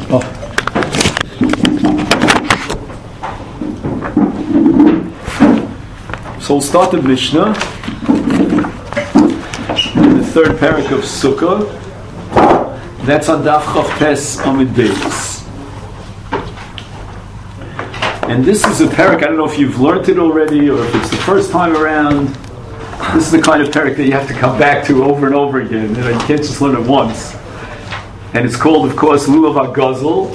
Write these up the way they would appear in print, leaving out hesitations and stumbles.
Oh. So we'll start the Mishnah, the third parak of Sukkah. That's on Daf Chav Tes Amud Beis. And this is a parak, I don't know if you've learned it already or if it's the first time around. This is the kind of parak that you have to come back to over and over again. You can't just learn it once. And it's called, of course, Lulav HaGazel.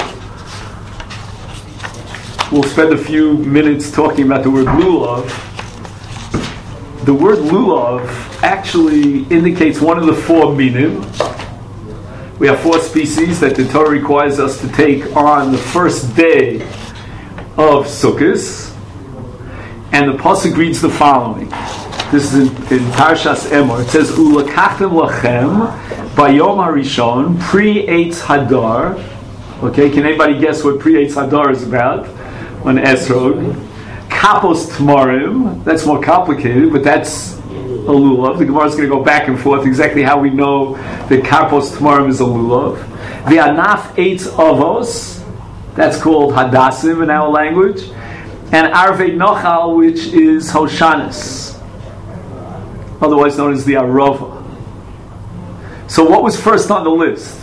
We'll spend a few minutes talking about the word Lulav. The word Lulav actually indicates one of the four minim. We have four species that the Torah requires us to take on the first day of Sukkot. And the pasuk reads the following. This is in Parshas Emor. It says, Ulakachtem lachem bayom harishon pri eitz hadar. Okay, can anybody guess what pri eitz hadar is about? On Esrog. Kapos tmarim. That's more complicated, but that's a lulav. The Gemara is going to go back and forth exactly how we know that kapos tmarim is a lulav. Ve'anaf eitz avos. That's called hadassim in our language. And arvei nochal, which is hoshanis, otherwise known as the arova. So what was first on the list?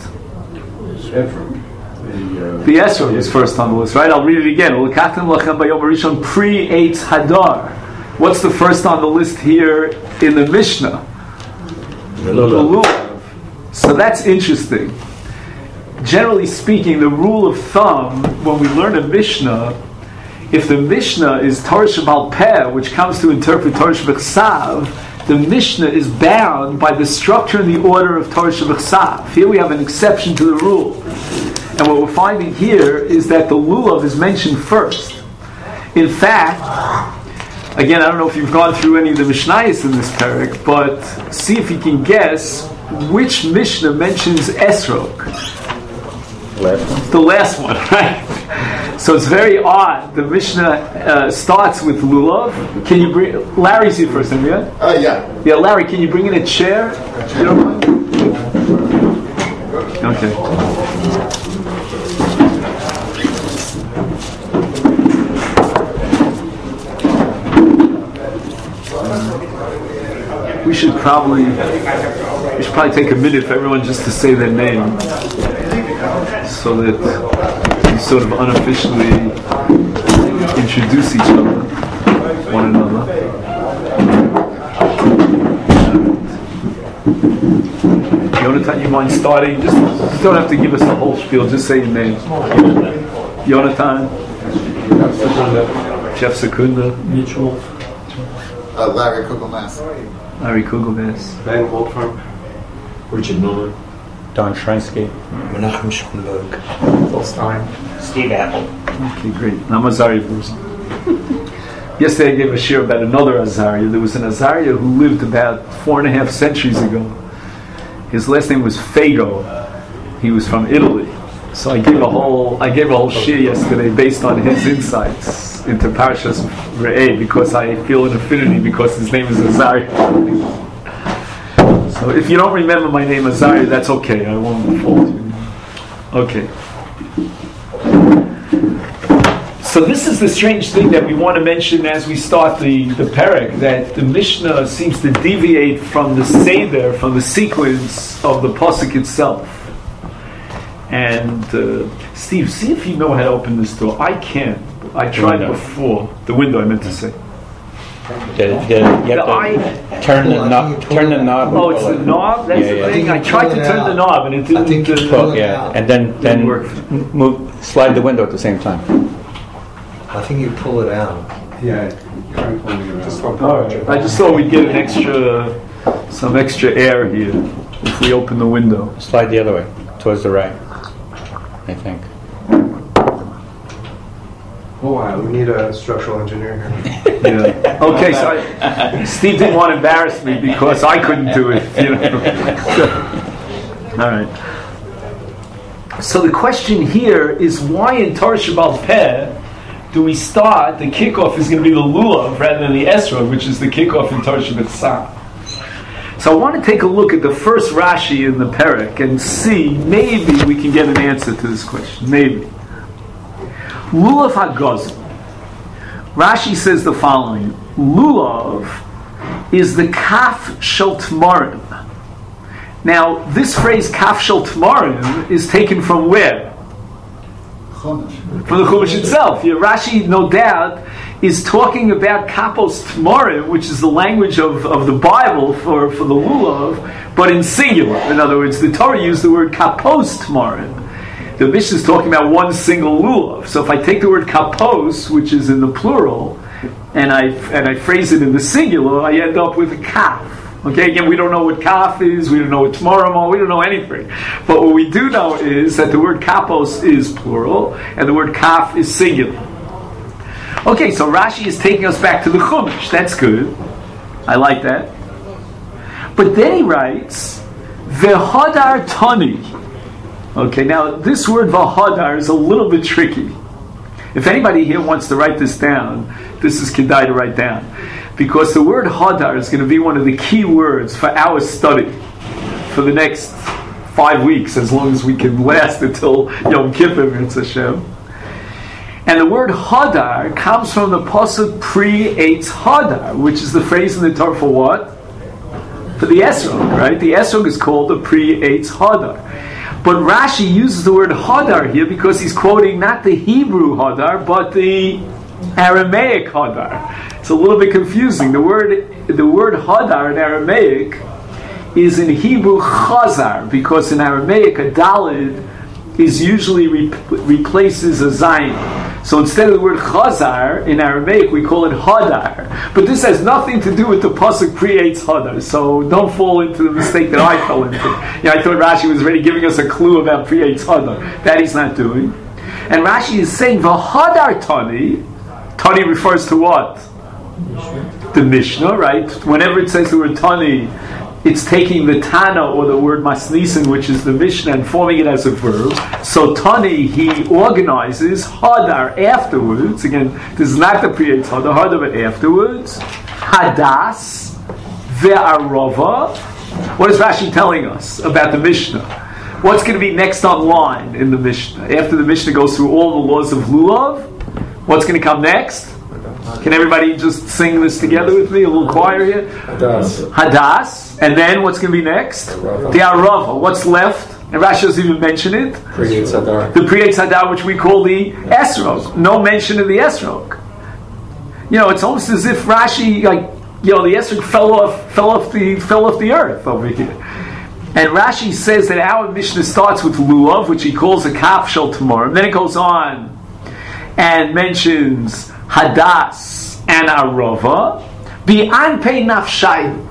The Esrog was first on the list, right? I'll read it again. Pri eitz hadar. What's the first on the list here in the Mishnah? The lulav. So that's interesting. Generally speaking, the rule of thumb when we learn a Mishnah, if the Mishnah is Torah Shebal Peh, which comes to interpret Torah Shebechsav, the Mishnah is bound by the structure and the order of Torah Shebechsav. Here we have an exception to the rule. And what we're finding here is that the lulav is mentioned first. In fact, again, I don't know if you've gone through any of the Mishnayos in this parak, but see if you can guess which Mishnah mentions Esrog. The last one, right? So it's very odd. The Mishnah starts with lulav. Can you bring Larry's here first, yeah? Yeah. Yeah, Larry, can you bring in a chair? You don't mind? Okay. We should probably take a minute for everyone just to say their name, so that we sort of unofficially introduce each other, one another. Yonatan, you mind starting? Just don't have to give us the whole spiel. Just say your name. Yonatan, Jeff Secunda, Mitchell, Larry Kugelmass. Larry Kugelmass, Ben Goldfarb, Richard Miller, Don Shrinsky, Menachem Schoenberg, Phil Stein, Steve Apple. Okay, great. I'm Azariah Burzon. Yesterday I gave a shir about another Azariah. There was an Azariah who lived about 4.5 centuries ago. His last name was Fago. He was from Italy. So I gave a whole shir yesterday based on his insights into Parshas Re'eh, because I feel an affinity because his name is Azariah. So if you don't remember my name Azariah, that's okay. I won't fault you. Okay. So this is the strange thing that we want to mention as we start the parak, that the Mishnah seems to deviate from the seder, from the sequence of the pasuk itself. And Steve, see if you know how to open this door. I can't. I tried before. The window, I meant to say. You have to turn the knob. Oh, it's the knob? That's the thing. I tried to turn the knob and it didn't. And then slide the window at the same time. I think you pull it out. Yeah, try pulling it around. All right. I just thought we'd get some extra air here if we open the window. Slide the other way, towards the right, I think. Oh wow, we need a structural engineer here. Yeah. Okay, so Steve didn't want to embarrass me because I couldn't do it. You know? All right. So the question here is, why in Torah Shebal Peh do we start, the kickoff is going to be the lulav rather than the esrog, which is the kickoff in Torah Shebechsav? So I want to take a look at the first Rashi in the Perek and see, maybe we can get an answer to this question. Maybe. Lulav HaGazl. Rashi says the following. Lulav is the Kaf Shel Tmarim. Now, this phrase Kaf Shel Tmarim is taken from where? From the Chumash itself. Yeah, Rashi, no doubt, is talking about Kapos Tmarim, which is the language of the Bible for the Lulav, but in singular. In other words, the Torah used the word Kapos Tmarim. The Mishnah is talking about one single Lulav. So if I take the word Kapos, which is in the plural, and I phrase it in the singular, I end up with a Kaf. Okay, again, we don't know what kaf is, we don't know what tmarim, we don't know anything. But what we do know is that the word kapos is plural, and the word kaf is singular. Okay, so Rashi is taking us back to the Chumash. That's good. I like that. But then he writes, V'hodar tani. Okay, now this word v'hodar is a little bit tricky. If anybody here wants to write this down, this is kedai to write down. Because the word hadar is going to be one of the key words for our study for the next 5 weeks, as long as we can last until Yom Kippur, It's Hashem. And the word hadar comes from the pasuk Pri Eitz Hadar, which is the phrase in the Torah for what? For the esrog, right? The esrog is called the Pri Eitz Hadar. But Rashi uses the word hadar here because he's quoting not the Hebrew hadar, but the Aramaic hadar. It's a little bit confusing. The word hadar in Aramaic is in Hebrew chazar, because in Aramaic a dalid is usually replaces a zayin. So instead of the word chazar in Aramaic, we call it hadar. But this has nothing to do with the pasuk Pri Eitz Hadar. So don't fall into the mistake that I fell into. I thought Rashi was already giving us a clue about Pri Eitz Hadar. That he's not doing. And Rashi is saying v'hadar tani. Tani refers to what? The Mishnah, right? Whenever it says the word Tani, it's taking the Tana or the word Masnisin, which is the Mishnah, and forming it as a verb. So Tani, he organizes Hadar afterwards. Again, this is not the Pri Eitz Hadar, but afterwards. Hadas ve'arova. What is Rashi telling us about the Mishnah? What's going to be next online in the Mishnah? After the Mishnah goes through all the laws of Lulav, what's going to come next? Can everybody just sing this together with me? A little choir here. Hadas. And then what's going to be next? The Arava. What's left? And Rashi doesn't even mention it. Pri Eitz Hadar. The Pri Eitz Hadar, which we call the Esrog. No mention of the Esrog. It's almost as if Rashi, the Esrog fell off the earth over here. And Rashi says that our Mishnah starts with Lulav, which he calls a Kaf Shel Tmarim. Then it goes on and mentions Hadas and Arava. Bi'anpei nafshayu.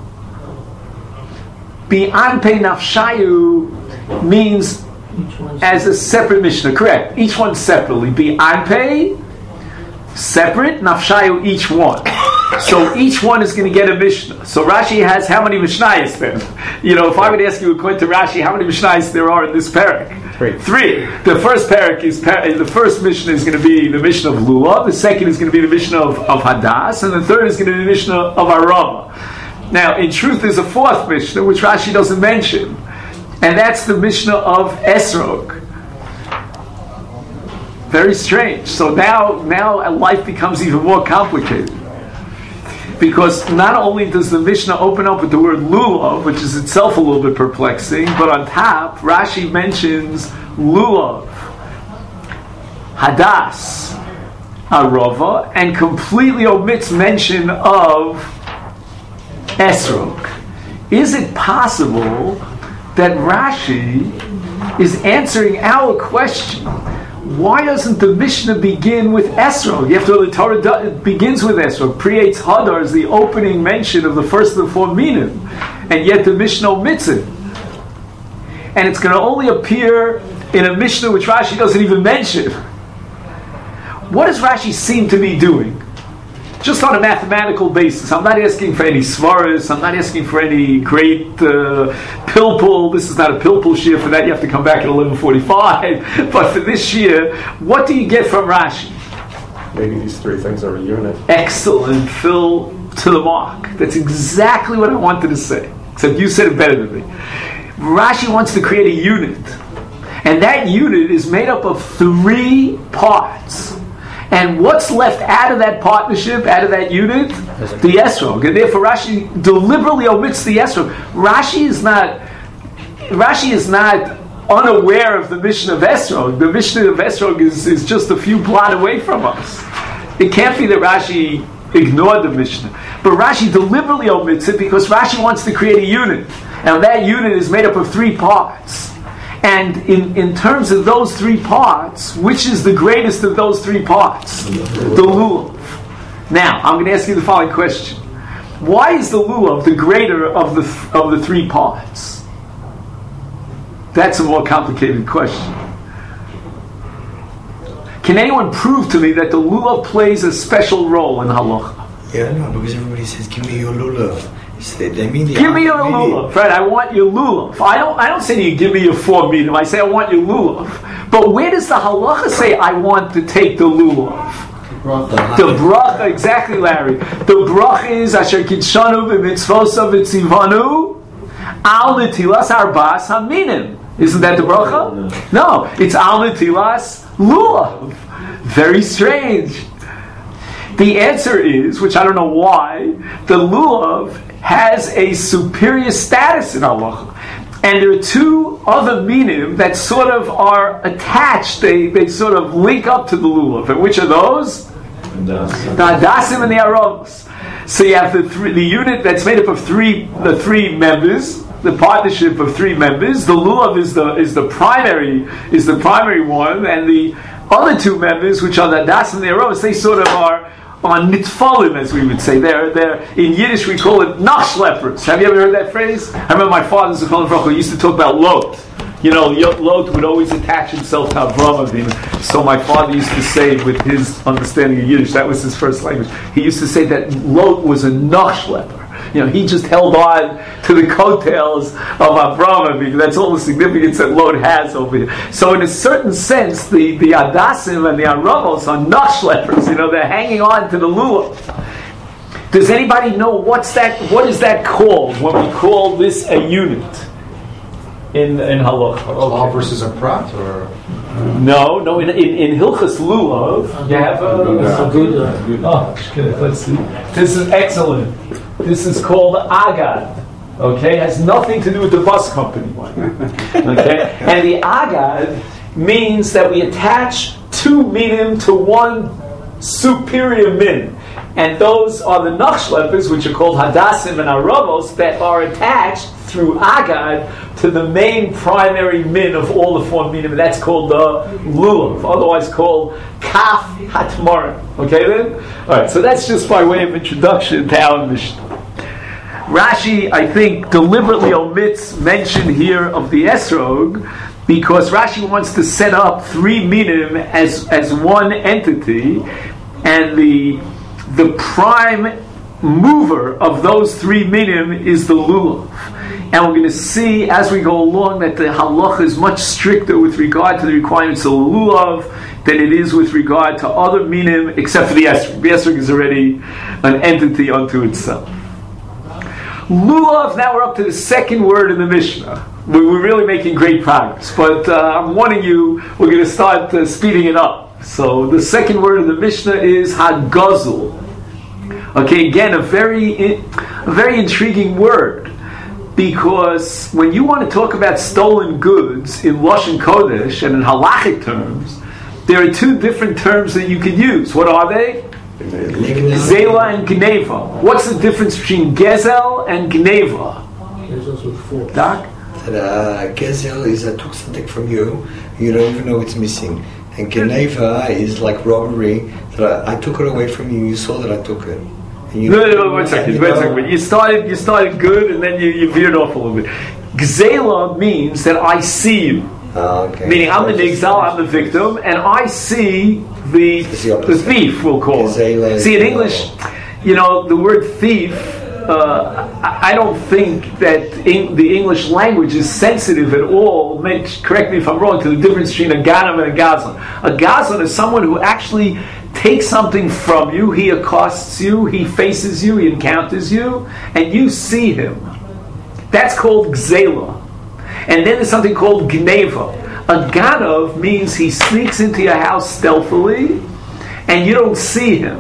Bi'anpei nafshayu means as a separate Mishnah. Correct. Each one separately. Bi'anpei, separate. Nafshayu, each one. So each one is going to get a Mishnah. So Rashi has how many Mishnayos then? If I would ask you according to Rashi, how many Mishnayos there are in this parak? Three. The first parak the first Mishnah is going to be the Mishnah of Lulav. The second is going to be the Mishnah of Hadas, and the third is going to be the Mishnah of Arava. Now, in truth, there's a fourth Mishnah which Rashi doesn't mention, and that's the Mishnah of Esrog. Very strange. So now life becomes even more complicated. Because not only does the Mishnah open up with the word Lulav, which is itself a little bit perplexing, but on top, Rashi mentions Lulav, Hadas, Arava, and completely omits mention of Esrog. Is it possible that Rashi is answering our question? Why doesn't the Mishnah begin with Esrog? You have to know the Torah begins with Esrog. Pri Eitz Hadar is the opening mention of the first of the four minim, and yet the Mishnah omits it. And it's going to only appear in a Mishnah which Rashi doesn't even mention. What does Rashi seem to be doing? Just on a mathematical basis. I'm not asking for any svaras. I'm not asking for any great pilpul. This is not a pilpul shir. For that you have to come back at 11:45. But for this shir, what do you get from Rashi? Maybe these three things are a unit. Excellent, Phil, to the mark. That's exactly what I wanted to say. Except you said it better than me. Rashi wants to create a unit. And that unit is made up of 3 parts. And what's left out of that partnership, out of that unit? The esrog. And therefore Rashi deliberately omits the esrog. Rashi is not unaware of the Mishnah of Esrog. The Mishnah of Esrog is just a few blot away from us. It can't be that Rashi ignored the Mishnah. But Rashi deliberately omits it because Rashi wants to create a unit. And that unit is made up of 3 parts. And in terms of those 3 parts, which is the greatest of those 3 parts? The lulav. Now, I'm going to ask you the following question. Why is the lulav the greater of the 3 parts? That's a more complicated question. Can anyone prove to me that the lulav plays a special role in halacha? Yeah, no, because everybody says, "Give me your lulav." They mean give me your lulav, right? I want your lulav. I don't say to you, "Give me your 4 minim." I say, "I want your lulav." But where does the halacha say, "I want to take the lulav"? The bracha, exactly, Larry. The bracha is Asher Kidshanu v'Mitzvosav v'Tzivanu al netilas arbas haminim. Isn't that the bracha? No, it's al netilas lulav. Very strange. The answer is, which I don't know why, the lulav has a superior status in halacha. And there are 2 other minim that sort of are attached, they sort of link up to the lulav. And which are those? The hadasim and the aravos. So you have the unit that's made up of the 3 members, the partnership of 3 members. The lulav is the primary one, and the other 2 members, which are the hadasim and the aravos, they sort of are on nitfalim, as we would say. They're in Yiddish we call it nachschleppers. Have you ever heard that phrase? I remember my father Zechron Levracha used to talk about Lot. You know, Lot would always attach himself to Avram Avinu. So my father used to say, with his understanding of Yiddish, that was his first language, he used to say that Lot was a nachschlepper. You know, he just held on to the coattails of Avram Avinu. That's all the significance that Lot has over here. So in a certain sense, the Adasim and the Aravos are nachschleppers. You know, they're hanging on to the lulav. Does anybody know what is that called when we call this a unit in halacha? Law versus a prat, or no. In Hilchas Lulav, you have let's see. This is excellent. This is called agad. Okay, has nothing to do with the bus company. Okay, and the agad means that we attach 2 minim to 1 superior min, and those are the nachschleppers, which are called hadasim and aravos, that are attached through agad to the main primary min of all the 4 minim, and that's called the lulav, otherwise called kaf hatmara. Okay then? Alright, so that's just by way of introduction to our Mishnah. Rashi, I think, deliberately omits mention here of the esrog, because Rashi wants to set up 3 minim as one entity, and the prime mover of those 3 minim is the lulav. And we're going to see as we go along that the halacha is much stricter with regard to the requirements of the lulav than it is with regard to other minim, except for the esrog. The esrog is already an entity unto itself. Lulav, now we're up to the second word in the Mishnah. We're really making great progress, but I'm warning you, we're going to start speeding it up. So the second word in the Mishnah is hagazul. Okay, again, a very intriguing word, because when you want to talk about stolen goods in Lashon Kodesh and in halachic terms, there are 2 different terms that you can use. What are they? Zela and Gneva. What's the difference between Gezel and Gneva? Doc? Gezel is I took something from you, you don't even know it's missing. And Gneva is like robbery, that I took it away from you, you saw that I took it. No, one second. You started good, and then you veered off a little bit. Gzela means that I see you. Okay. Meaning I'm the nigzal, I'm the victim, and I see the thief, we'll call it. See, in English, you know, the word thief, I don't think that the English language is sensitive at all, correct me if I'm wrong, to the difference between a ganav and a gazlan. A gazlan is someone who actually takes something from you, he accosts you, he faces you, he encounters you, and you see him. That's called gzela. And then there's something called gneva. A ganav means he sneaks into your house stealthily and you don't see him.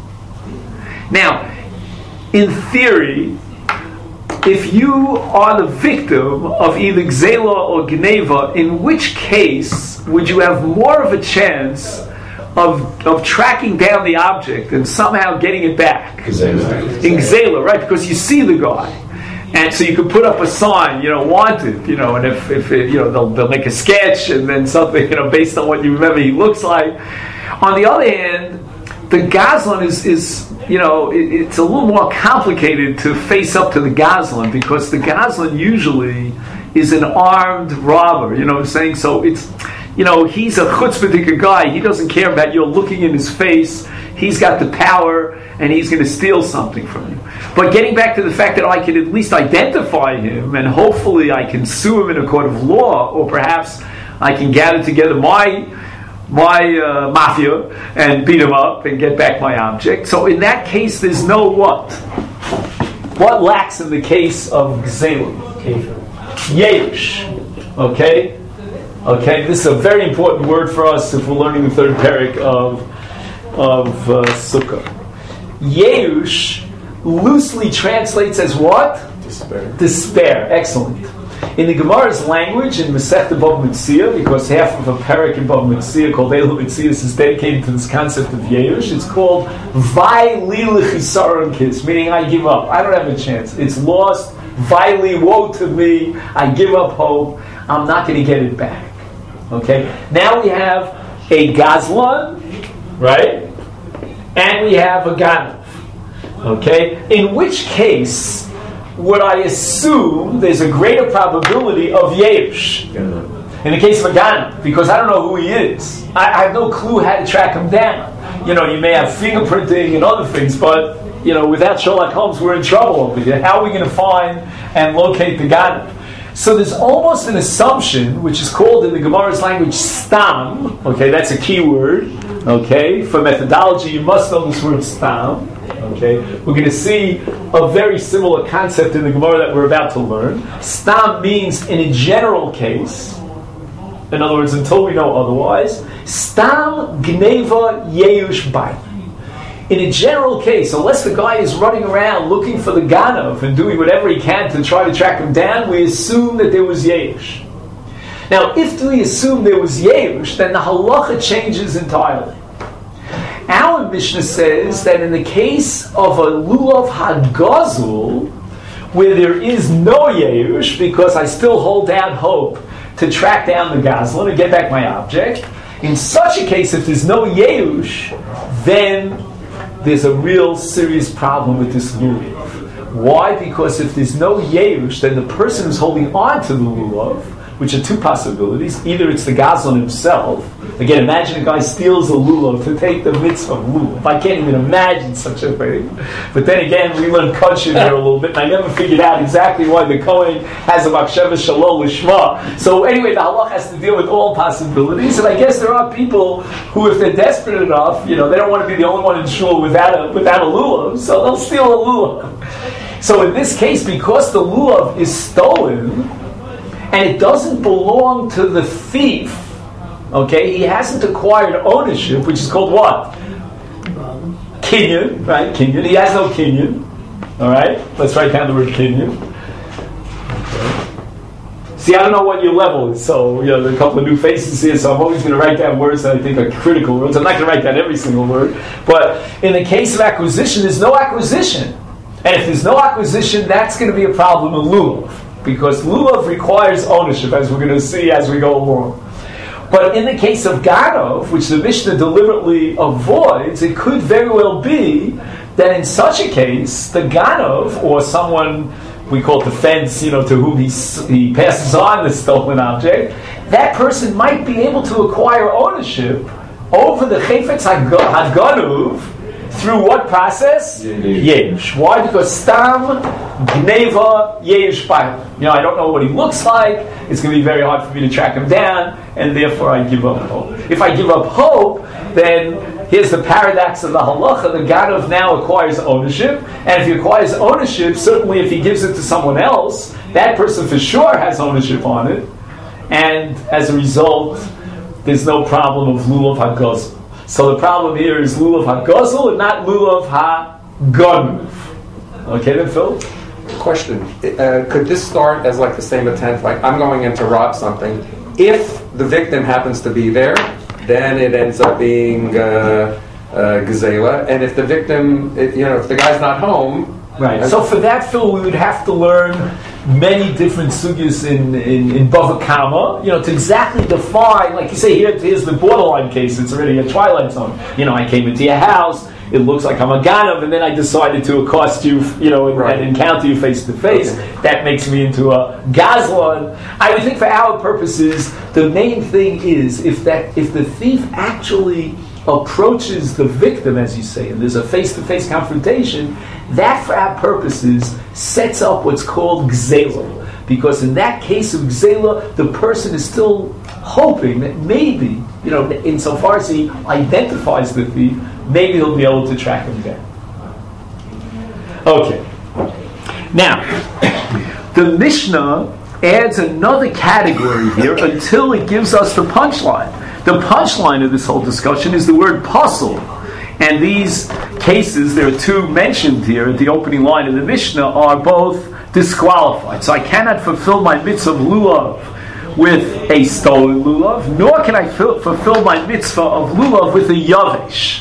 Now, in theory, if you are the victim of either gzela or gneva, in which case would you have more of a chance of tracking down the object and somehow getting it back? In gzela, right? Because you see the guy. And so you could put up a sign, wanted, and if it, they'll make a sketch and then something, based on what you remember he looks like. On the other hand, the Gazlan is it's a little more complicated to face up to the Gazlan, because the Gazlan usually is an armed robber, you know what I'm saying? So it's, he's a chutzpahdik guy. He doesn't care about you looking in his face. He's got the power and he's going to steal something from you. But getting back to the fact that I can at least identify him and hopefully I can sue him in a court of law, or perhaps I can gather together my mafia and beat him up and get back my object. So in that case, there's no what? What lacks in the case of Gzela? Yeush. Okay? This is a very important word for us if we're learning the third parak of Sukkah. Yeush loosely translates as what? Despair. Excellent. In the Gemara's language, in Masechta Bava Metzia, because half of a parak in Bava Metzia called Eilu Metzias is dedicated to this concept of Yeush, it's called Vai li lechisaron kis, meaning I give up. I don't have a chance. It's lost. Vai li, woe to me. I give up hope. I'm not going to get it back. Okay? Now we have a Gazlan, right? And we have a Ganav. Okay? In which case would I assume there's a greater probability of Yeush in the case of a Ganav, because I don't know who he is. I have no clue how to track him down. You may have fingerprinting and other things, but without Sherlock Holmes, we're in trouble over here. How are we going to find and locate the Ganav? So there's almost an assumption, which is called in the Gemara's language stam. Okay, that's a key word. Okay, for methodology, you must know this word stam. Okay, we're going to see a very similar concept in the Gemara that we're about to learn. Stam means in a general case. In other words, until we know otherwise. Stam gneva yeush bai. In a general case, unless the guy is running around looking for the Ganav and doing whatever he can to try to track him down, we assume that there was Yeush. Now, if we assume there was Yeush, then the halacha changes entirely. Our Mishnah says that in the case of a lulav hagazul, where there is no Yeush, because I still hold out hope to track down the Gazlan and get back my object, in such a case, if there's no Yeush, then there's a real serious problem with this lulav. Why? Because if there's no Yeush, then the person who's holding on to the lulav, which are two possibilities, either it's the Gazlan himself. Again, imagine a guy steals a lulav to take the mitzvah of lulav. I can't even imagine such a thing. But then again, we learned Kosher here a little bit, and I never figured out exactly why the Kohen has a Machshava Shalom Lishma. So anyway, the halach has to deal with all possibilities, and I guess there are people who, if they're desperate enough, they don't want to be the only one in shul without a lulav, so they'll steal a lulav. So in this case, because the lulav is stolen, and it doesn't belong to the thief, okay, he hasn't acquired ownership, which is called what? Kinyan, right? Kinyan. He has no kinyan. All right? Let's write down the word kinyan. Okay. See, I don't know what your level is, so there are a couple of new faces here, so I'm always going to write down words that I think are critical words. I'm not going to write down every single word. But in the case of acquisition, there's no acquisition. And if there's no acquisition, that's going to be a problem in lulav, because lulav requires ownership, as we're going to see as we go along. But in the case of Ganav, which the Mishnah deliberately avoids, it could very well be that in such a case, the Ganav, or someone we call it the fence, to whom he passes on the stolen object, that person might be able to acquire ownership over the Chayfetz HaGanuv through what process? Yeush. Why? Because Stam Gneva Yeush Pai. I don't know what he looks like. It's going to be very hard for me to track him down, and therefore I give up hope. If I give up hope, then here's the paradox of the halacha. The Ganav now acquires ownership, and if he acquires ownership, certainly if he gives it to someone else, that person for sure has ownership on it, and as a result, there's no problem of lulav hagazul. So the problem here is lulav hagazul and not lulav haganuv. Okay then, Phil? Question: could this start as like the same intent? Like I'm going in to rob something. If the victim happens to be there, then it ends up being gezela. And if the victim, if the guy's not home, right. So for that, Phil, we would have to learn many different sugyas in Bava Kama, to exactly define, like you say, here's the borderline case, it's already a twilight zone. I came into your house, it looks like I'm a Ganav, and then I decided to accost you, and encounter you face to face. That makes me into a Gazlan. I would think for our purposes, the main thing is if the thief actually approaches the victim, as you say, and there's a face-to-face confrontation, that for our purposes sets up what's called gzela. Because in that case of gzela, the person is still hoping that maybe, insofar as he identifies the thief, maybe he'll be able to track him down. Okay. Now, the Mishnah adds another category here until it gives us the punchline. The punchline of this whole discussion is the word pasul. And these cases, there are two mentioned here at the opening line of the Mishnah, are both disqualified. So I cannot fulfill my mitzvah of lulav with a stolen lulav, nor can I fulfill my mitzvah of lulav with a yavesh.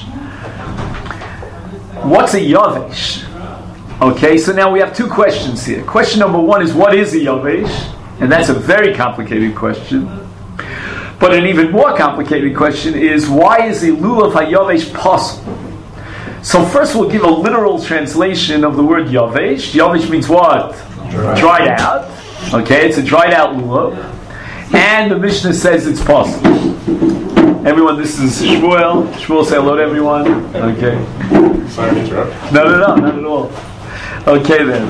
What's a yavesh? Okay, so now we have two questions here. Question number one is, what is a yavesh? And that's a very complicated question. But an even more complicated question is, why is the lulav hayavesh possible? So first we'll give a literal translation of the word yavesh. Yavesh means what? Dried out. Okay, it's a dried out lulav. And the Mishnah says it's possible. Everyone, this is Shmuel. Shmuel, say hello to everyone. Okay. Sorry to interrupt. No, not at all. Okay then.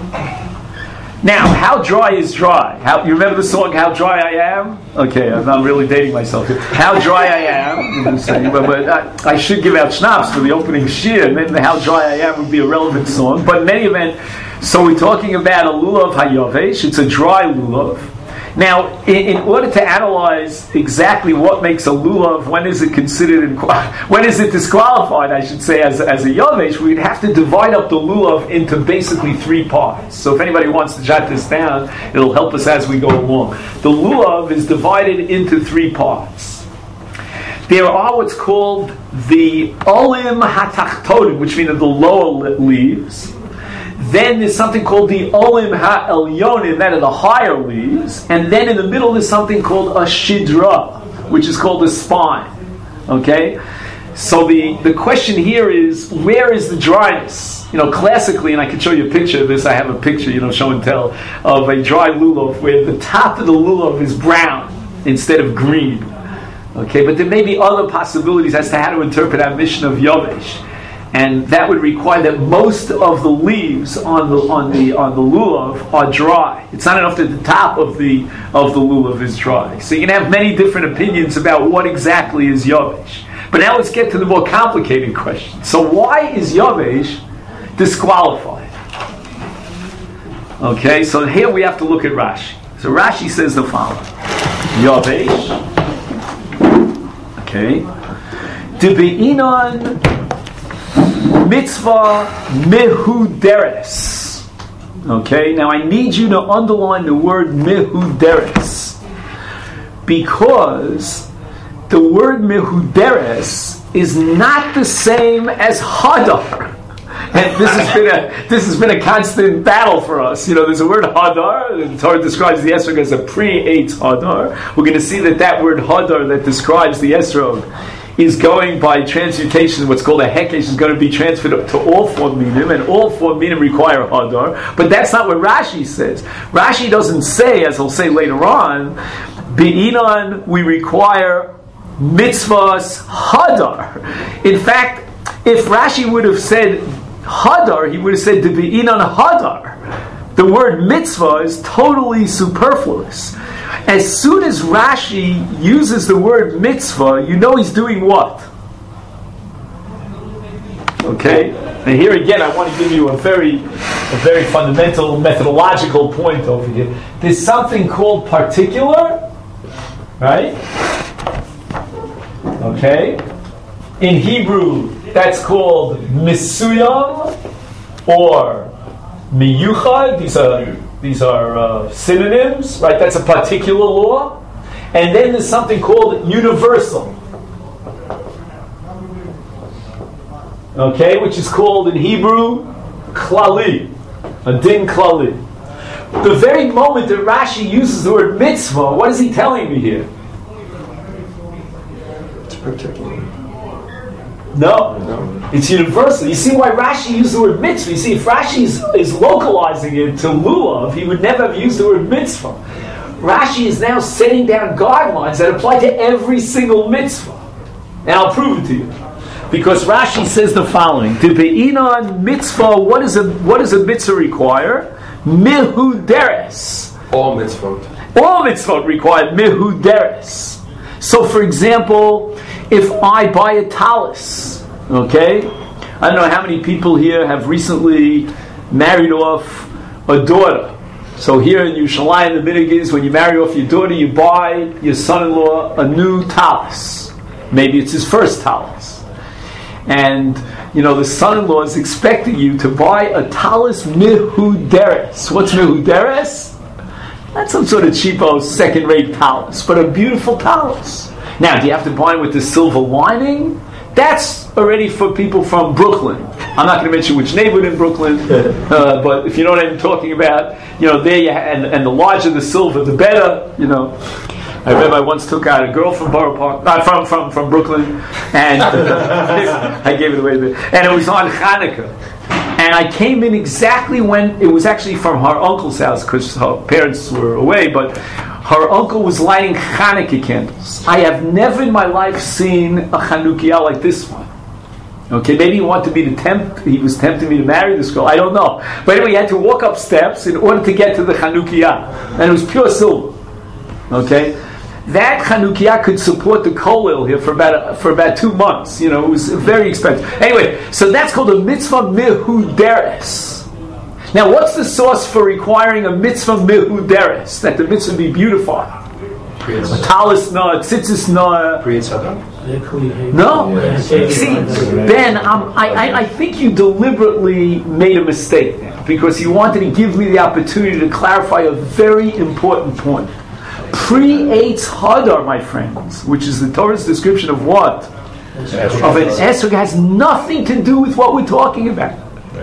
Now, how dry is dry? You remember the song, How Dry I Am? Okay, I'm not really dating myself here. How Dry I Am, but I should give out schnapps for the opening shir, and then the How Dry I Am would be a relevant song. But in any event, so we're talking about a lulav hayavesh, it's a dry lulav. Now, in order to analyze exactly what makes a lulav, when is it disqualified, I should say, as a yavesh, we'd have to divide up the lulav into basically three parts. So if anybody wants to jot this down, it'll help us as we go along. The lulav is divided into three parts. There are what's called the olim hatachtonim, which mean the lower leaves. Then there's something called the olim ha'elyonim, that are the higher leaves. And then in the middle there's something called a shidra, which is called the spine. Okay? So the question here is, where is the dryness? Classically, and I can show you a picture of this, I have a picture, show and tell, of a dry lulav where the top of the lulav is brown instead of green. Okay? But there may be other possibilities as to how to interpret our mission of yavesh. And that would require that most of the leaves on the lulav are dry. It's not enough that the top of the lulav is dry. So you can have many different opinions about what exactly is yavesh. But now let's get to the more complicated question. So why is yavesh disqualified? Okay, so here we have to look at Rashi. So Rashi says the following: yavesh. Okay, Debe'inon mitzvah mehuderes. Okay, now I need you to underline the word mehuderes, because the word mehuderes is not the same as hadar. And this has been a constant battle for us. There's a word hadar. The Torah describes the esrog as a pre-eitz hadar. We're going to see that word hadar that describes the esrog is going by transmutation. What's called a hekesh is going to be transferred to all four minim, and all four minim require hadar. But that's not what Rashi says. Rashi doesn't say, as he'll say later on, be'inan we require mitzvahs hadar. In fact, if Rashi would have said hadar, he would have said be'inan hadar. The word mitzvah is totally superfluous. As soon as Rashi uses the word mitzvah, he's doing what? Okay? And here again, I want to give you a very fundamental methodological point over here. There's something called particular, right? Okay? In Hebrew, that's called misuyam or miyuchad. These are synonyms, right? That's a particular law. And then there's something called universal. Okay, which is called in Hebrew klali, a din klali. The very moment that Rashi uses the word mitzvah, what is he telling me here? It's particular. No, it's universal. You see why Rashi used the word mitzvah? You see, if Rashi is localizing it to lulav, he would never have used the word mitzvah. Rashi is now setting down guidelines that apply to every single mitzvah. And I'll prove it to you. Because Rashi says the following: Dibe'inan mitzvah, what does a mitzvah require? Mihuderes. All mitzvot. All mitzvot require mihuderes. So for example, if I buy a talis, okay? I don't know how many people here have recently married off a daughter. So here in Yerushalayim, the minhag is when you marry off your daughter, you buy your son-in-law a new talis. Maybe it's his first talis. And, the son-in-law is expecting you to buy a talis mihuderes. What's mihuderes? That's some sort of cheapo, second-rate talis, but a beautiful talis. Now, do you have to buy it with the silver lining? That's already for people from Brooklyn. I'm not going to mention which neighborhood in Brooklyn, but if you know what I'm talking about, there you and the larger the silver, the better, I remember I once took out a girl from Borough Park, from Brooklyn, and I gave it away a bit. And it was on Hanukkah. And I came in exactly when, it was actually from her uncle's house, because her parents were away, but her uncle was lighting Hanukkah candles. I have never in my life seen a Chanukiah like this one. Okay, maybe he wanted me to he was tempting me to marry this girl, I don't know. But anyway, he had to walk up steps in order to get to the Chanukiah. And it was pure silver. Okay? That Chanukiah could support the kollel here for about 2 months. It was very expensive. Anyway, so that's called a mitzvah mihuderes. Now, what's the source for requiring a mitzvah mihuderes? That the mitzvah be beautified. A talis na, tzitzis na. No. See, Ben, I think you deliberately made a mistake now, because you wanted to give me the opportunity to clarify a very important point. Pre-Eitz Hadar, my friends, which is the Torah's description of what? Of an esrog, has nothing to do with what we're talking about.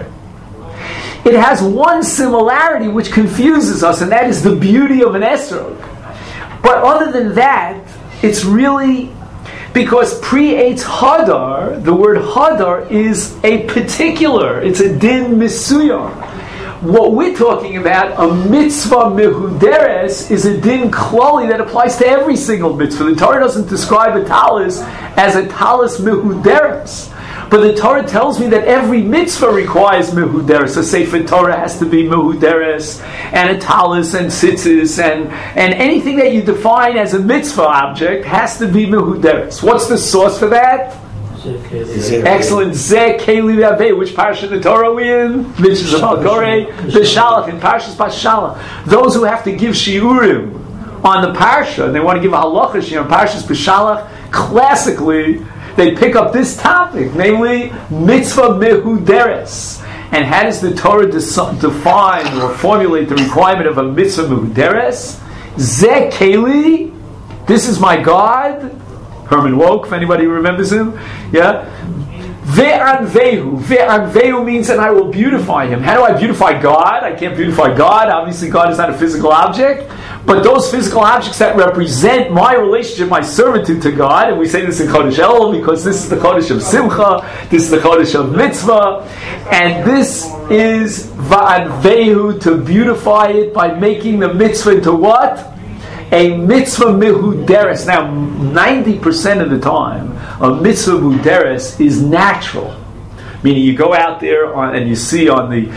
It has one similarity which confuses us, and that is the beauty of an esrog. But other than that, it's really because pre-Eitz Hadar, the word Hadar is a particular, it's a din misuyam. What we're talking about, a mitzvah mihuderes, is a din klali that applies to every single mitzvah. The Torah doesn't describe a talis as a talis mihuderes. But the Torah tells me that every mitzvah requires mihuderes. A sefer Torah has to be mihuderes, and a talis and tzitzis, and anything that you define as a mitzvah object has to be mihuderes. What's the source for that? Excellent. Zeh Keli V'Aveh. Which parsha in the Torah are we in? Which is about Gorei B'Shalach in Parshas Bashalach. Those who have to give shiurim on the parsha, and they want to give a halacha shiur on Parshas Bashalach, classically they pick up this topic, namely mitzvah mihuderes. And how does the Torah define or formulate the requirement of a mitzvah mihuderes? Zeh Keli. This is my God. Herman Woke, if anybody remembers him. Yeah? Ve'anvehu. Ve'anvehu means that I will beautify him. How do I beautify God? I can't beautify God. Obviously, God is not a physical object. But those physical objects that represent my relationship, my servitude to God, and we say this in Chodesh Elul because this is the Chodesh of Simcha, this is the Chodesh of Mitzvah, and this is Va'anvehu, to beautify it by making the mitzvah into what? A mitzvah mihuderes. Now, 90% of the time, a mitzvah mihuderes is natural. Meaning, you go out there and you see on the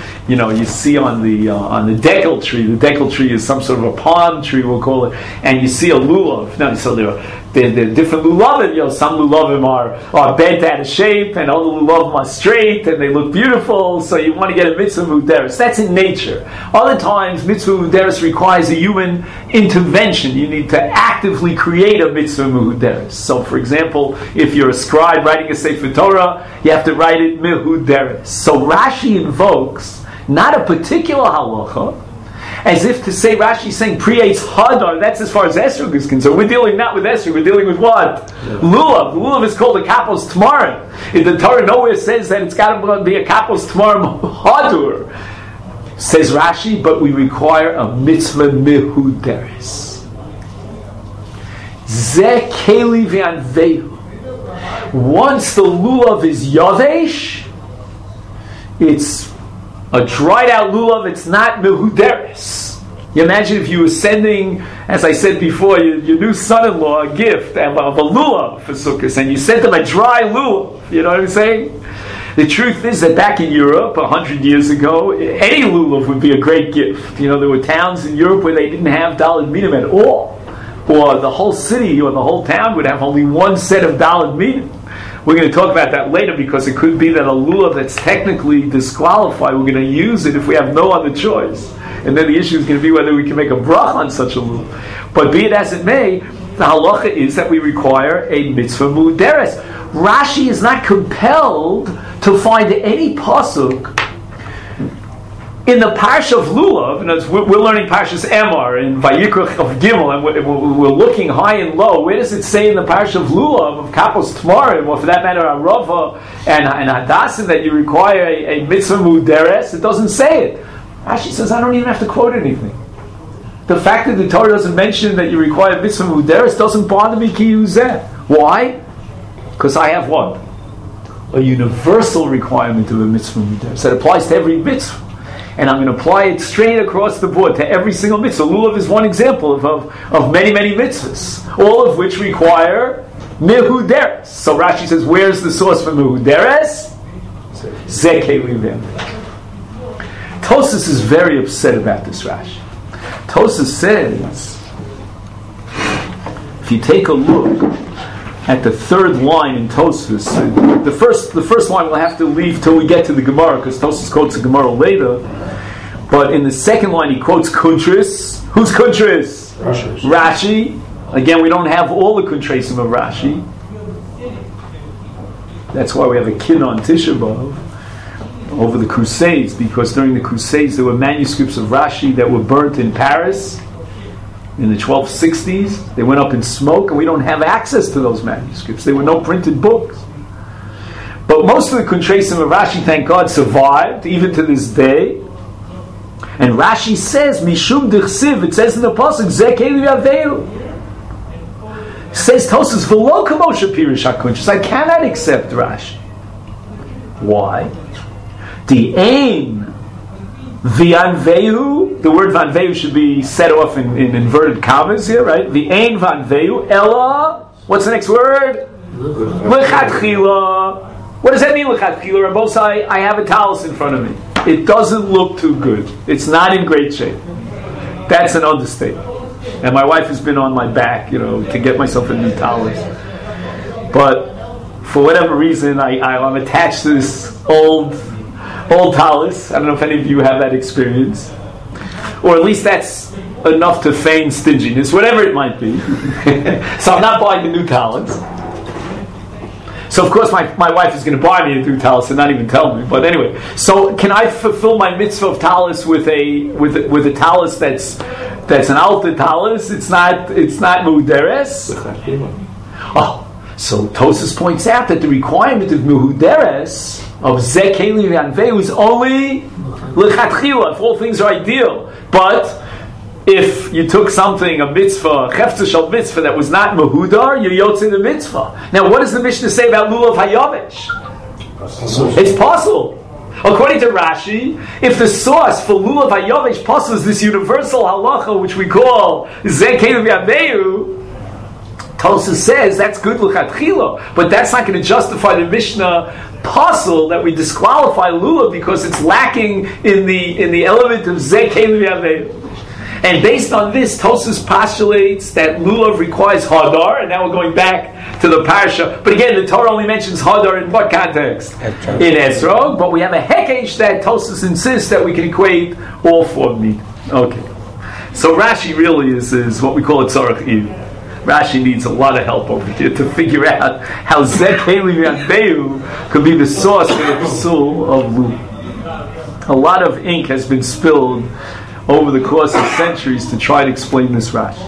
dekel tree. The dekel tree is some sort of a palm tree, we'll call it, and you see a lulav. Now, so there are They're different lulavim. Some lulavim are bent out of shape, and other lulavim are straight, and they look beautiful. So you want to get a mitzvah muderis. That's in nature. Other times, mitzvah muderis requires a human intervention. You need to actively create a mitzvah muderis. So, for example, if you're a scribe writing a Sefer Torah, you have to write it muderis. So Rashi invokes not a particular halacha, as if to say, Rashi saying creates hadar. That's as far as esrog is concerned. We're dealing not with esrog, we're dealing with what? Lulav. The lulav is called a kapos tmarim. In the Torah nowhere says that it's got to be a kapos tmarim hadur. Says Rashi, but we require a mitzvah mihuderes. Ze keli v'anvehu. Once the lulav is yavesh, it's a dried out lulav, it's not mehuderes. You imagine if you were sending, as I said before, your new son-in-law a gift of a lulav for Sukkot, and you sent them a dry lulav. You know what I'm saying? The truth is that back in Europe, 100 years ago, any lulav would be a great gift. You know, there were towns in Europe where they didn't have Daled Minim at all. Or the whole city or the whole town would have only one set of Daled Minim. We're going to talk about that later because it could be that a lulav that's technically disqualified, we're going to use it if we have no other choice. And then the issue is going to be whether we can make a brach on such a lulav. But be it as it may, the halacha is that we require a mitzvah muderes. Rashi is not compelled to find any pasuk in the parsha of lulav. And we're learning parshas Emor in Vayikra of Gimel, and we're looking high and low. Where does it say in the parsha of lulav of kapos tmarim, or for that matter Arava and Hadassim, that you require a mitzvah muderes? It doesn't say it. Rashi says I don't even have to quote anything. The fact that the Torah doesn't mention that you require mitzvah muderes doesn't bother me ki yuzeh. Why? Because I have what? A universal requirement of a mitzvah muderes that applies to every mitzvah. And I'm going to apply it straight across the board to every single mitzvah. Lulav is one example of many, many mitzvahs, all of which require mehuderes. So Rashi says, where's the source for mehuderes? Ze keli v'anvehu. Tosas is very upset about this, Rashi. Tosas says, if you take a look at the third line in Tosfos, the first line we'll have to leave till we get to the Gemara, because Tosfos quotes the Gemara later. But in the second line he quotes Kuntris. Who's Kuntris? Rashi. Again, we don't have all the Kuntrasim of Rashi. That's why we have a kid on Tisha B'Av over the Crusades, because during the Crusades there were manuscripts of Rashi that were burnt in Paris in the 1260s. They went up in smoke, and we don't have access to those manuscripts. There were no printed books. But most of the Kuntrasim of Rashi, thank God, survived, even to this day. And Rashi says, Mishum Dichsiv, it says in the Pasuk, Ze keli v'anvehu. Says Tosas, V'lo kamosha pirish hakuntres. I cannot accept Rashi. Why? The aim V'anvehu, the word V'anvehu should be set off in inverted commas here, right? The ain V'anvehu, Ella, what's the next word? L'chatchila. What does that mean, l'chatchila? On both sides, I have a talus in front of me. It doesn't look too good. It's not in great shape. That's an understatement. And my wife has been on my back, to get myself a new talus. But for whatever reason, I'm attached to this old talus. I don't know if any of you have that experience. Or at least that's enough to feign stinginess, whatever it might be. So I'm not buying the new talus. So of course my wife is going to buy me a new talus and not even tell me. But anyway, so can I fulfill my mitzvah of talus with a talus that's an alta talus? It's not muhuderes. Oh, so Tosas points out that the requirement of muhuderes of Ze keli v'anvehu is only l'chatchila, if all things are ideal. But if you took something, a mitzvah, a chefza shel mitzvah that was not mehudar, you're yotze the mitzvah. Now, what does the Mishnah say about lulav hayavesh? It's possible. According to Rashi, if the source for lulav hayavesh possible is this universal halacha, which we call Ze keli v'anvehu, Tosas says that's good l'chatchila, but that's not going to justify the Mishnah puzzle that we disqualify lulav because it's lacking in the element of Ze keli v'anvehu. And based on this, Tosfos postulates that lulav requires hadar, and now we're going back to the parsha. But again, the Torah only mentions hadar in what context? In Esrog. But we have a hekesh that Tosfos insists that we can equate all four minim. Okay. So Rashi really is what we call a tzarech ir. Rashi needs a lot of help over here to figure out how Zek Heli Yanbeu could be the source for the psul of lulav. A lot of ink has been spilled over the course of centuries to try to explain this Rashi.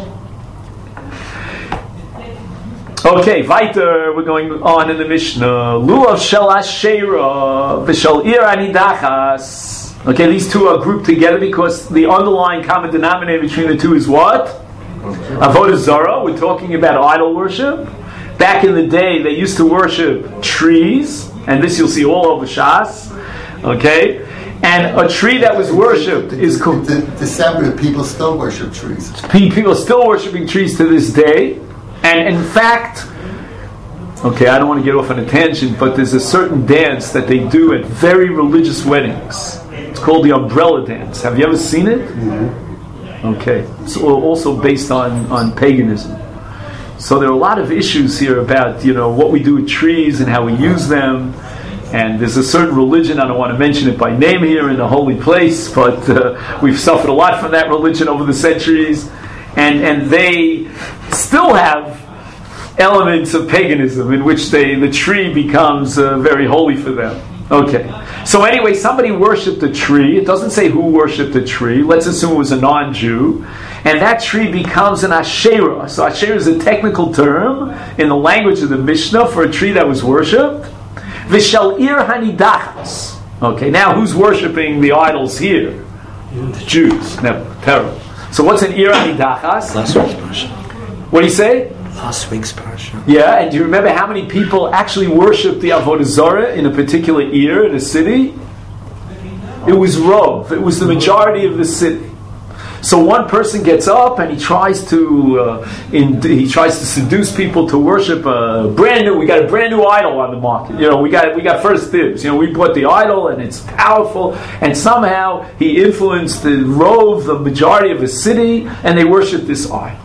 Okay, weiter, we're going on in the Mishnah. Lulav shel Asherah v'shel ir anidachas. Okay, these two are grouped together because the underlying common denominator between the two is what? Avodah Zarah. We're talking about idol worship. Back in the day, they used to worship trees, and this you'll see all over Shas. Okay? And a tree that was worshipped is called... December, people still worship trees. People are still worshiping trees to this day. And in fact, okay, I don't want to get off on a tangent, but there's a certain dance that they do at very religious weddings. It's called the umbrella dance. Have you ever seen it? Mm-hmm. Okay. It's also based on paganism. So there are a lot of issues here about, what we do with trees and how we use them. And there's a certain religion, I don't want to mention it by name here in a holy place, but we've suffered a lot from that religion over the centuries. And they still have elements of paganism in which the tree becomes very holy for them. Okay. So anyway, somebody worshipped a tree. It doesn't say who worshipped the tree. Let's assume it was a non-Jew. And that tree becomes an Asherah. So Asherah is a technical term in the language of the Mishnah for a tree that was worshipped. V'shel ir hanidachas. Okay, now who's worshipping the idols here? The Jews. No, terrible. So what's an ir hanidachas? Last week's parsha. What do you say? Last week's parsha. Yeah, and do you remember how many people actually worshipped the Avodah Zarah in a particular ir in a city? It was Rov. It was the majority of the city. So one person gets up and he tries to seduce people to worship we got a brand new idol on the market. We got first dibs. We bought the idol and it's powerful, and somehow he influenced the Rov, the majority of the city, and they worship this idol.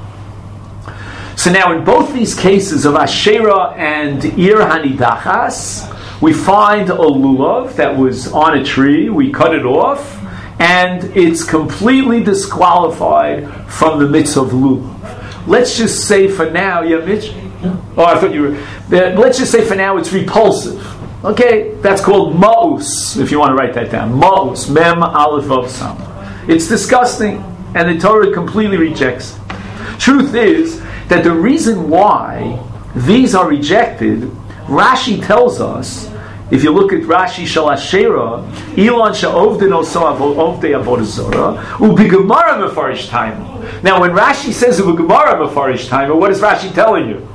So now in both these cases of Asherah and Ir Hanidachas, we find a lulav that was on a tree. We cut it off, and it's completely disqualified from the mitzvah of lulav. Let's just say for now, yeah, Mitch? Oh, I thought you were... Let's just say for now it's repulsive. Okay, that's called ma'us, if you want to write that down. Ma'us, mem aleph vav sam. It's disgusting, and the Torah completely rejects it. Truth is that the reason why these are rejected, Rashi tells us, if you look at Rashi Shal Asherah, Elon Sha'ovdin Oso Ovdei Avodah Zarah, U'bigemara Mefarish Taima. Now, when Rashi says U'bigemara Mefarish Taima, what is Rashi telling you?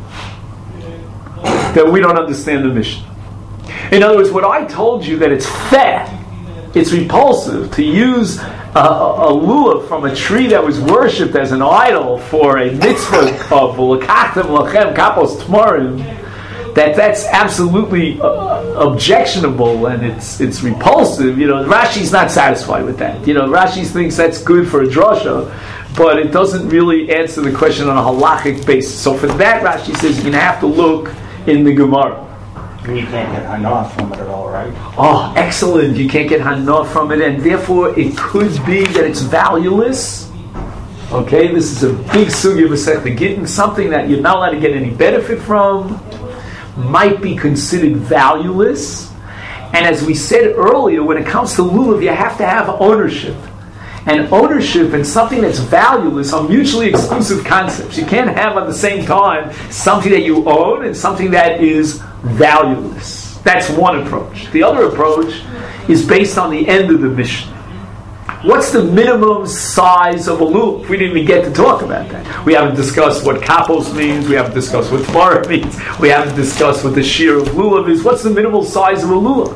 That we don't understand the Mishnah. In other words, what I told you that it's fat, it's repulsive to use a lulav from a tree that was worshipped as an idol for a mitzvah of l'kachtem lachem kapos tmarim, that's absolutely objectionable and it's repulsive. Rashi's not satisfied with that. Rashi thinks that's good for a drasha, but it doesn't really answer the question on a halachic basis. So for that, Rashi says you're going to have to look in the Gemara. You can't get hanah from it at all, right? Oh, excellent. You can't get hanah from it, and therefore it could be that it's valueless. Okay, this is a big sugya b'sech getting something that you're not allowed to get any benefit from, might be considered valueless. And as we said earlier, when it comes to lulav, you have to have ownership. And ownership and something that's valueless are mutually exclusive concepts. You can't have at the same time something that you own and something that is valueless. That's one approach. The other approach is based on the end of the Mishnah. What's the minimum size of a lulav? We didn't even get to talk about that. We haven't discussed what kapos means. We haven't discussed what tmara means. We haven't discussed what the shear of lulav is. What's the minimal size of a lulav?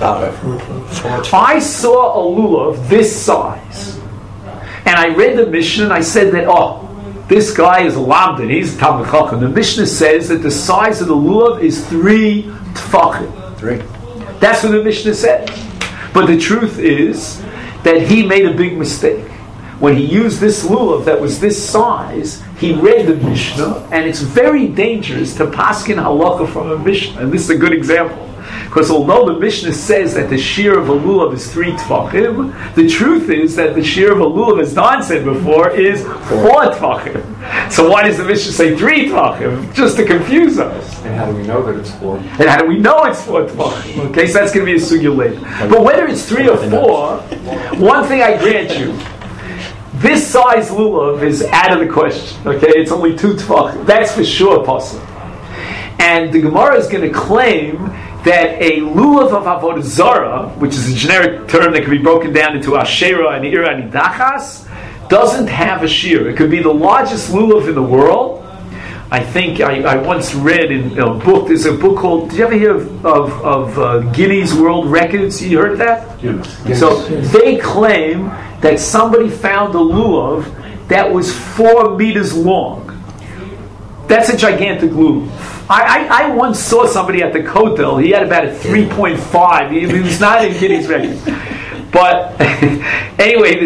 4 I saw a lulav this size, and I read the Mishnah and I said that, this guy is a lamdan, he's a Talmid Chacham. The Mishnah says that the size of the lulav is 3 tfachim. 3. That's what the Mishnah says. But the truth is that he made a big mistake. when he used this lulav that was this size, he read the Mishnah, and it's very dangerous to paskin halacha from a Mishnah. And this is a good example. Because although the Mishnah says that the shear of a lulav is 3 tvachim, the truth is that the shear of a lulav, as Don said before, is 4 tvachim. So why does the Mishnah say 3 tvachim? Just to confuse us. And how do we know that it's 4? And how do we know it's 4 tvachim? Okay, so that's going to be a sugya later. But whether it's 3 or 4, one thing I grant you, this size lulav is out of the question. Okay, it's only 2 tvachim. That's for sure possible. And the Gemara is going to claim that a lulav of avodah zarah, which is a generic term that can be broken down into asherah and ira and idachas, doesn't have a shear. It could be the largest lulav in the world. I think I once read in a book. There's a book called. Did you ever hear of Guinness World Records? You heard of that? Yes. So they claim that somebody found a lulav that was 4 meters long. That's a gigantic lulav. I once saw somebody at the Kotel. He had about a 3.5. He was not in Guinness record. But anyway, the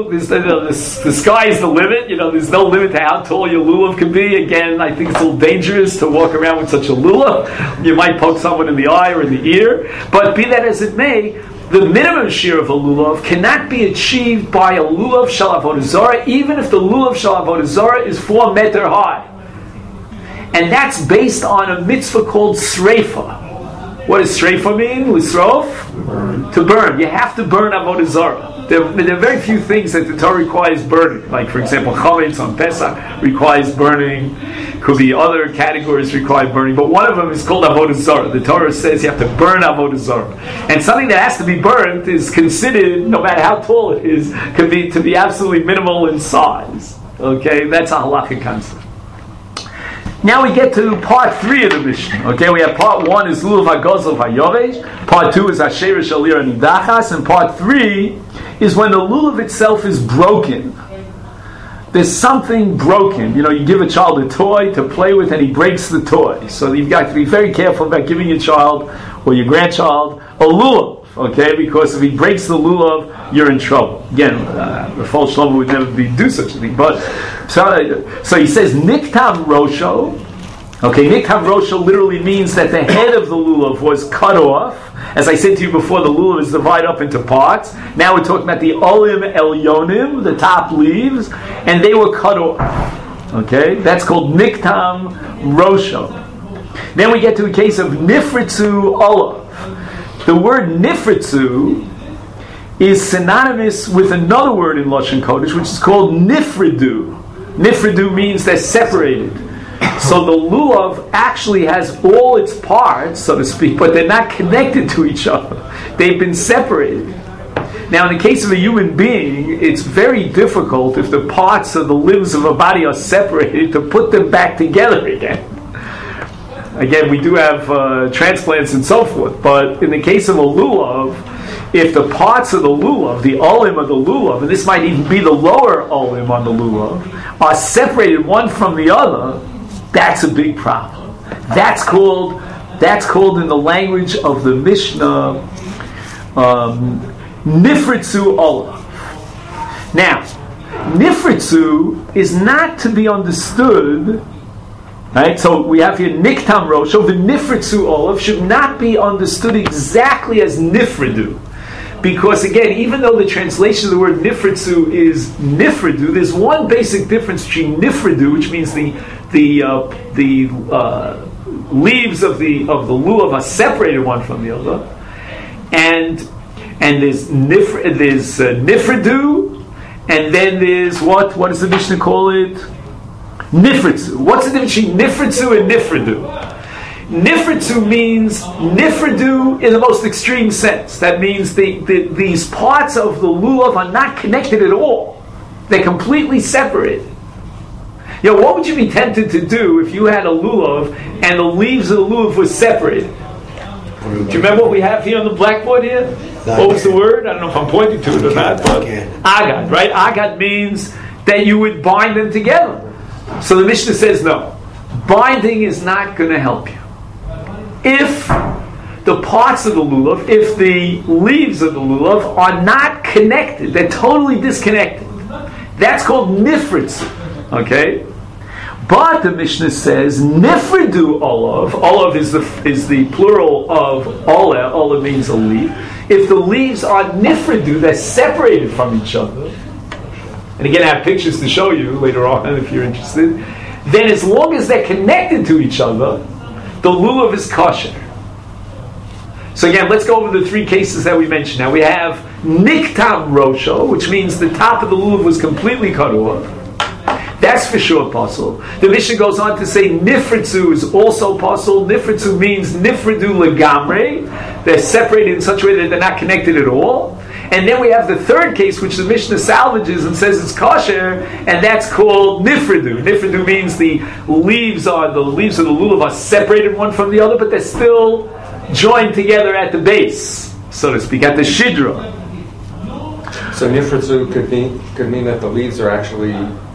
sky is the limit. There's no limit to how tall your lulav can be. Again, I think it's a little dangerous to walk around with such a lulav. You might poke someone in the eye or in the ear. But be that as it may, the minimum shear of a lulav cannot be achieved by a lulav shel avodah zarah, even if the lulav shel avodah zarah is 4 meter high. And that's based on a mitzvah called sreifa. What does sreifa mean? Lisrof? To burn. You have to burn avodah zarah. There are very few things that the Torah requires burning. Like, for example, chametz on Pesach requires burning. Could be other categories require burning. But one of them is called avodah zarah. The Torah says you have to burn avodah zarah. And something that has to be burnt is considered, no matter how tall it is, to be absolutely minimal in size. Okay? That's a halachic concept. Now we get to part 3 of the Mishnah. Okay, we have part 1 is lulav hagozel hayovesh, part 2 is asherah shel ira nidachas, and part 3 is when the lulav itself is broken. There's something broken. You give a child a toy to play with, and he breaks the toy. So you've got to be very careful about giving your child or your grandchild a lulav. Okay, because if he breaks the lulav, you're in trouble. Again, Rafal Shlomo would never do such a thing. But so he says niktam rosho. Okay, niktam rosho literally means that the head of the lulav was cut off. As I said to you before, the lulav is divided up into parts. Now we're talking about the olim elyonim, the top leaves, and they were cut off. Okay, that's called niktam rosho. Then we get to a case of nifritzu olav. The word nifritzu is synonymous with another word in Lashon Kodesh, which is called nifridu. Nifridu means they're separated. So the lulav actually has all its parts, so to speak, but they're not connected to each other. They've been separated. Now, in the case of a human being, it's very difficult if the parts of the limbs of a body are separated to put them back together again. Again, we do have transplants and so forth, but in the case of a lulav, if the parts of the lulav, the olim of the lulav, and this might even be the lower olim on the lulav, are separated one from the other, that's a big problem. That's called in the language of the Mishnah, nifritzu olav. Now, nifritzu is not to be understood. Right, so we have here niktam rosho. The nifritzu olav should not be understood exactly as nifridu, because again, even though the translation of the word nifritzu is nifridu, there's one basic difference between nifridu, which means the leaves of the lulav are separated one from the other, and there's nifridu, and then there's what does the Mishnah call it? Nifritzu. What's the difference between nifritzu and nifridu? Nifritzu means nifridu in the most extreme sense. That means these parts of the lulav are not connected at all. They're completely separated. What would you be tempted to do if you had a lulav and the leaves of the lulav were separated? Do you remember what we have here on the blackboard here? What was the word? I don't know if I'm pointing to it or not. But agad, right? Agad means that you would bind them together. So the Mishnah says no. Binding is not going to help you. If the parts of the lulav, if the leaves of the lulav are not connected, they're totally disconnected, That's called nifritzu. Okay? But the Mishnah says, nifridu olav. Olav is the plural of ola. Ola means a leaf. If the leaves are nifridu, they're separated from each other. And again, I have pictures to show you later on if you're interested. Then as long as they're connected to each other, the lulav is kosher. So again, let's go over the three cases that we mentioned. Now we have niktam rosho, which means the top of the lulav was completely cut off. That's for sure possible. The Mishnah goes on to say nifritzu is also possible. Nifritzu means nifridu legamre. They're separated in such a way that they're not connected at all. And then we have the third case, which the Mishnah salvages and says it's kosher, and that's called nifridu. Nifridu means the leaves of the lulav are separated one from the other, but they're still joined together at the base, so to speak, at the shidra. So nifritzu could mean that the leaves are actually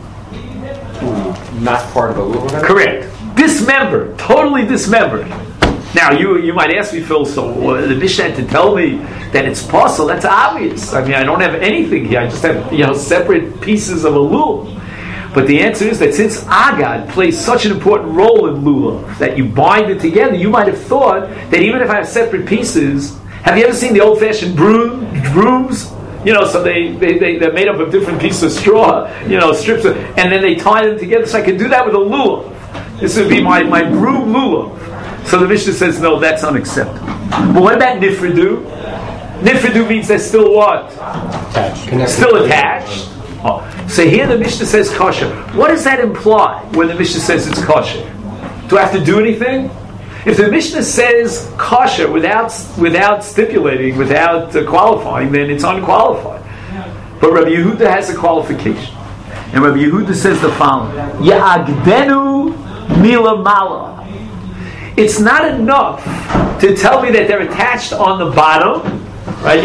not part of the lulav? Correct. Dismembered. Totally dismembered. Now, you might ask me, Phil, so the Mishnah had to tell me that it's possible. That's obvious. I mean, I don't have anything here. I just have, separate pieces of a lulav. But the answer is that since agad plays such an important role in lulav, that you bind it together, you might have thought that even if I have separate pieces, have you ever seen the old-fashioned brooms? So they're made up of different pieces of straw, strips of, and then they tie them together. So I can do that with a lulav. This would be my broom lulav. So the Mishnah says, no, that's unacceptable. But what about nifridu? Nifridu means they're still what? Still attached. Oh. So here the Mishnah says kosher. What does that imply when the Mishnah says it's kosher? Do I have to do anything? If the Mishnah says kosher without stipulating, without qualifying, then it's unqualified. But Rabbi Yehuda has a qualification. And Rabbi Yehuda says the following: Ya'agdenu milamala. It's not enough to tell me that they're attached on the bottom, right?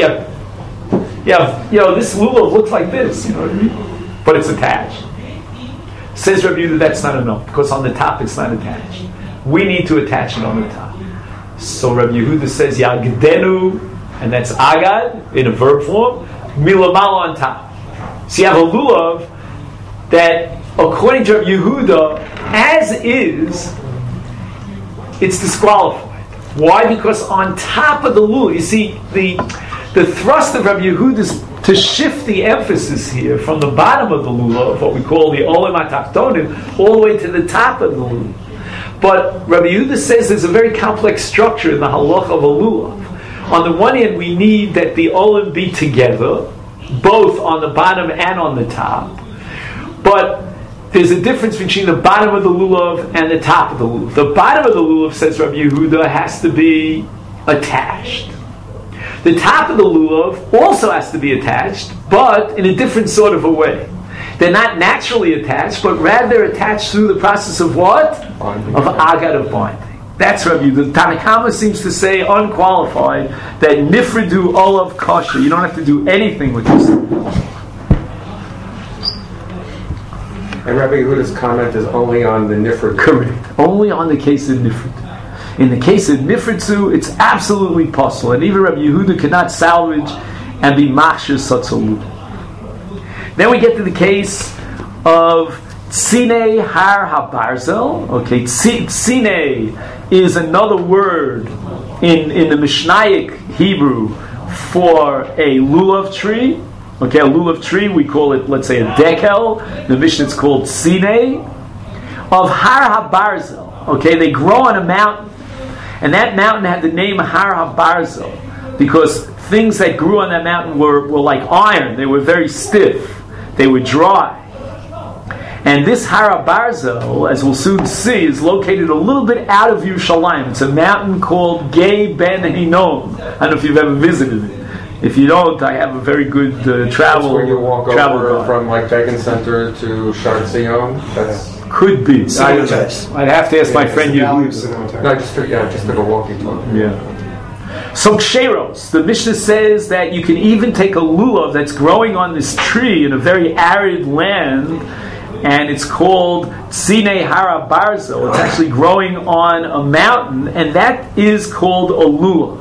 This lulav looks like this, but it's attached. Says Rabbi Yehuda that's not enough because on the top it's not attached. We need to attach it on the top. So Rabbi Yehuda says Yagdenu, and that's agad in a verb form, milamala on top. So you have a lulav that, according to Rabbi Yehuda, as is, it's disqualified. Why? Because on top of the lulav, you see, the thrust of Rabbi Yehuda is to shift the emphasis here from the bottom of the lulav, what we call the olim atachtonim, all the way to the top of the lulav. But Rabbi Yehuda says there's a very complex structure in the halach of a lulav. On the one hand, we need that the olim be together, both on the bottom and on the top. But there's a difference between the bottom of the lulav and the top of the lulav. The bottom of the lulav, says Rabbi Yehuda, has to be attached. The top of the lulav also has to be attached, but in a different sort of a way. They're not naturally attached, but rather attached through the process of what? Binding. Of agad, of binding. That's Rabbi Yehuda. The Tanakama seems to say, unqualified, that nifridu olav kosher. You don't have to do anything with this. And Rabbi Yehuda's comment is only on the nifridu. Correct. Only on the case of nifridu. In the case of nifritzu, it's absolutely possible, and even Rabbi Yehuda cannot salvage and be machshir such a lulav. Then we get to the case of Tzine Har HaBarzel. Okay, Tzine is another word in the Mishnaic Hebrew for a lulav tree. Okay, a lulav tree, we call it, let's say, a dekel. The Mishnah is called Tzine. Of Har HaBarzel. Okay, they grow on a mountain. And that mountain had the name Har HaBarzel because things that grew on that mountain were like iron. They were very stiff. They were dry. And this Har HaBarzel, as we'll soon see, is located a little bit out of Yerushalayim. It's a mountain called Gei Ben Hinnom. I don't know if you've ever visited it. If you don't, I have a very good travel. That's where you walk over from like Beacon Center to Shar Tzion. That's could be. I'd have to ask my friend Yehuda. No, I just took a walking tour. Yeah. So ksheros, the Mishnah says that you can even take a lulav that's growing on this tree in a very arid land, and it's called Tzine Har HaBarzel. It's actually growing on a mountain, and that is called a lulav.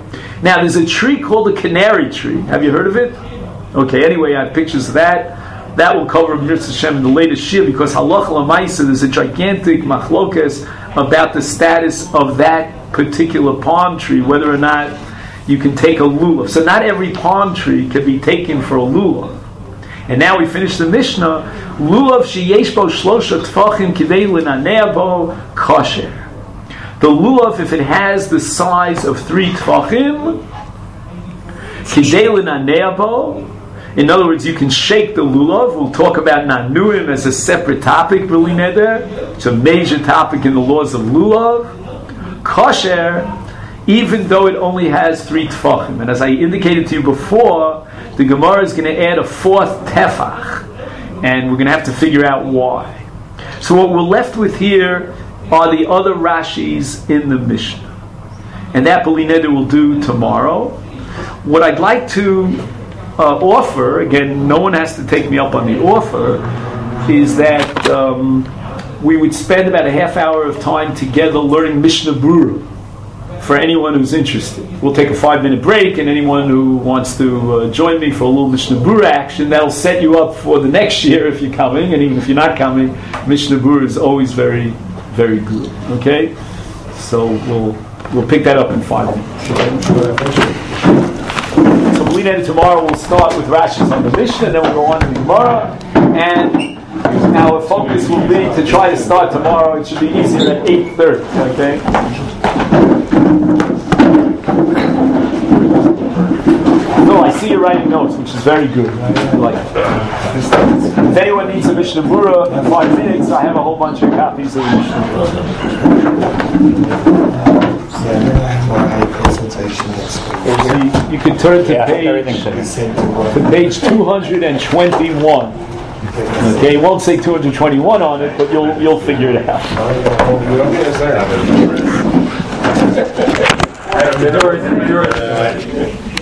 Now, there's a tree called a canary tree. Have you heard of it? Okay, anyway, I have pictures of that. That will cover Mitzvah Hashem in the latest Shir, because Halacha L'Maisa, there's a gigantic machlokes about the status of that particular palm tree, whether or not you can take a lulav. So not every palm tree can be taken for a lulav. And now we finish the Mishnah. Lulav sheyesh bo shlosha tfachim kidei l'nanea bo kosher. The lulav, if it has the size of 3 tfachim, kidei l'nanea bo. In other words, you can shake the lulav. We'll talk about nanuim as a separate topic, B'li Neder. It's a major topic in the laws of lulav. Kosher, even though it only has 3 tefachim. And as I indicated to you before, the Gemara is going to add a 4th tefach. And we're going to have to figure out why. So what we're left with here are the other Rashis in the Mishnah. And that B'li Neder we'll do tomorrow. What I'd like to offer, again, no one has to take me up on the offer, is that we would spend about a half hour of time together learning Mishnah Berurah for anyone who's interested. We'll take a 5-minute break, and anyone who wants to join me for a little Mishnah Berurah action, that'll set you up for the next year if you're coming, and even if you're not coming, Mishnah Berurah is always very, very good. Okay? So we'll pick that up in 5 minutes. So B'li Neder tomorrow we'll start with Rashi's on the Mishnah, and then we'll go on to the Gemara, and our focus will be to try to start tomorrow. It should be easier at 8:30. Okay. No, I see you writing notes, which is very good. I like it. If anyone needs a Mishnah Berurah in 5 minutes, I have a whole bunch of copies of the Mishnah Berurah. Consultation next week. You can turn to page 221. Okay, it won't say 221 on it, but you'll figure it out. We don't get